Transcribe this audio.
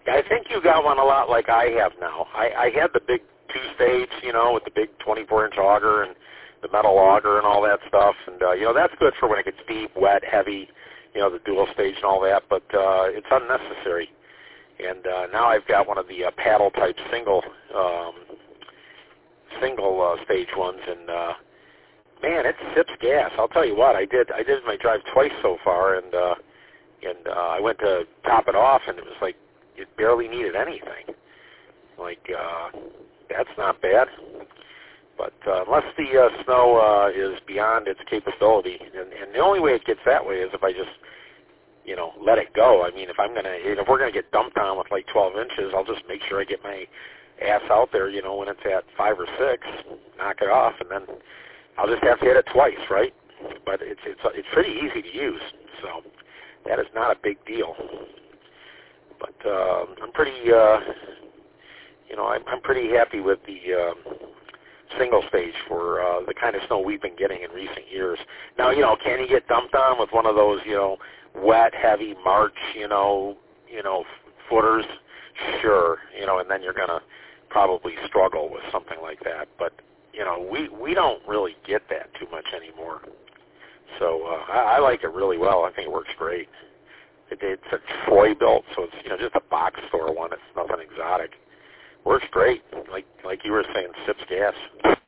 I think you got one a lot like I have now. I had the big two-stage, with the big 24-inch auger and the metal auger and all that stuff. And, that's good for when it gets deep, wet, heavy, the dual stage and all that, but it's unnecessary. And now I've got one of the paddle-type single stage ones, and man, it sips gas. I'll tell you what, I did my drive twice so far, and I went to top it off, and it was like it barely needed anything. Like, that's not bad. But unless the snow is beyond its capability, and the only way it gets that way is if I just, let it go. I mean, if we're gonna get dumped on with like 12 inches, I'll just make sure I get my ass out there, when it's at 5 or 6, knock it off, and then I'll just have to hit it twice, right? But it's pretty easy to use, so that is not a big deal. But I'm pretty, I'm pretty happy with the single stage for the kind of snow we've been getting in recent years. Now, can you get dumped on with one of those, wet, heavy March, footers? Sure, and then you're gonna probably struggle with something like that. But we don't really get that too much anymore. So I like it really well. I think it works great. It's a Troy built, so it's just a box store one. It's nothing exotic. Works great. Like you were saying, sips gas.